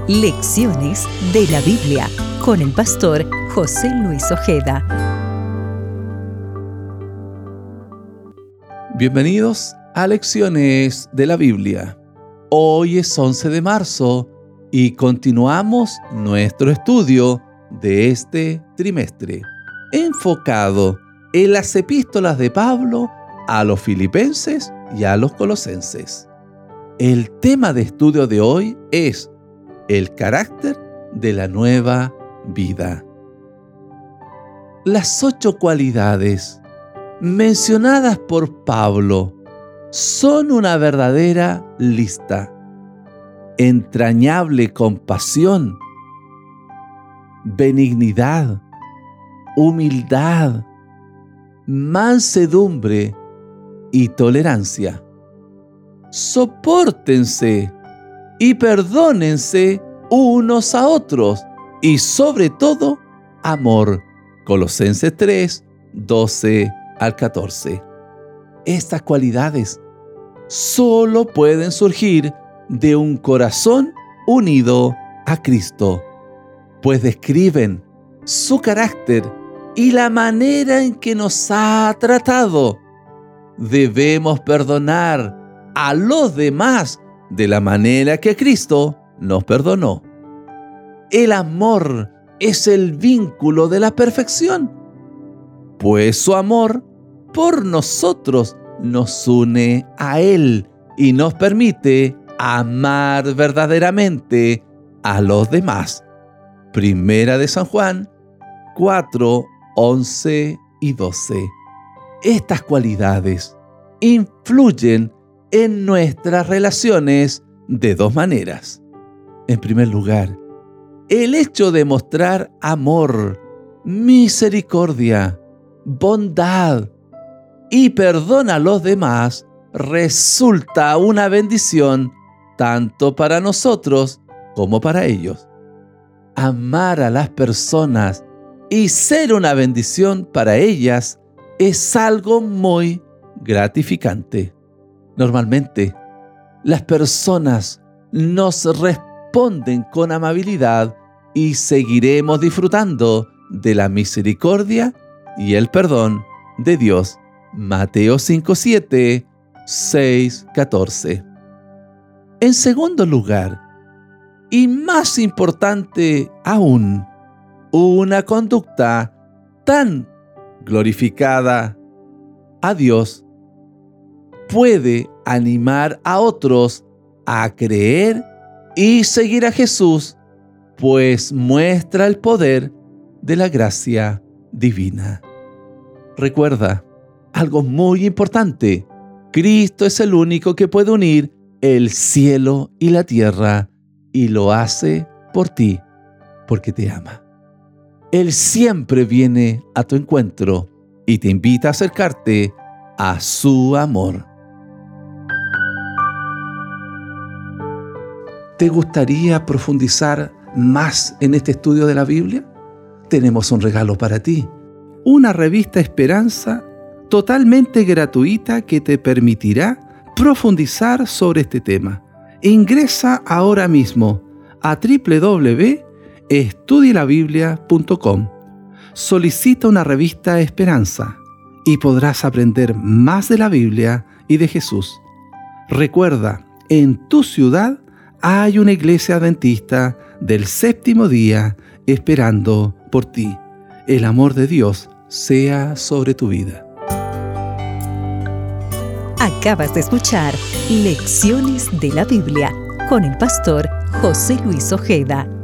Lecciones de la Biblia con el pastor José Luis Ojeda. Bienvenidos a Lecciones de la Biblia. Hoy es 11 de marzo y continuamos nuestro estudio de este trimestre, enfocado en las epístolas de Pablo a los filipenses y a los colosenses. El tema de estudio de hoy es el carácter de la nueva vida. Las 8 cualidades mencionadas por Pablo son una verdadera lista. Entrañable compasión, benignidad, humildad, mansedumbre y tolerancia. Sopórtense y perdónense unos a otros y sobre todo amor. Colosenses 3, 12 al 14. Estas cualidades solo pueden surgir de un corazón unido a Cristo, pues describen su carácter y la manera en que nos ha tratado. Debemos perdonar a los demás de la manera que Cristo nos perdonó. El amor es el vínculo de la perfección, pues su amor por nosotros nos une a Él y nos permite amar verdaderamente a los demás. Primera de San Juan 4, 11 y 12. Estas cualidades influyen en nuestras relaciones de 2 maneras. En primer lugar, el hecho de mostrar amor, misericordia, bondad y perdón a los demás resulta una bendición tanto para nosotros como para ellos. Amar a las personas y ser una bendición para ellas es algo muy gratificante. Normalmente, las personas nos responden con amabilidad y seguiremos disfrutando de la misericordia y el perdón de Dios. Mateo 5:7, 6:14. En segundo lugar, y más importante aún, una conducta tan glorificada a Dios puede animar a otros a creer y seguir a Jesús, pues muestra el poder de la gracia divina. Recuerda algo muy importante: Cristo es el único que puede unir el cielo y la tierra, y lo hace por ti, porque te ama. Él siempre viene a tu encuentro y te invita a acercarte a su amor. ¿Te gustaría profundizar más en este estudio de la Biblia? Tenemos un regalo para ti: una revista Esperanza totalmente gratuita que te permitirá profundizar sobre este tema. Ingresa ahora mismo a www.estudielabiblia.com. Solicita una revista Esperanza y podrás aprender más de la Biblia y de Jesús. Recuerda, en tu ciudad hay una iglesia adventista del séptimo día esperando por ti. El amor de Dios sea sobre tu vida. Acabas de escuchar Lecciones de la Biblia con el pastor José Luis Ojeda.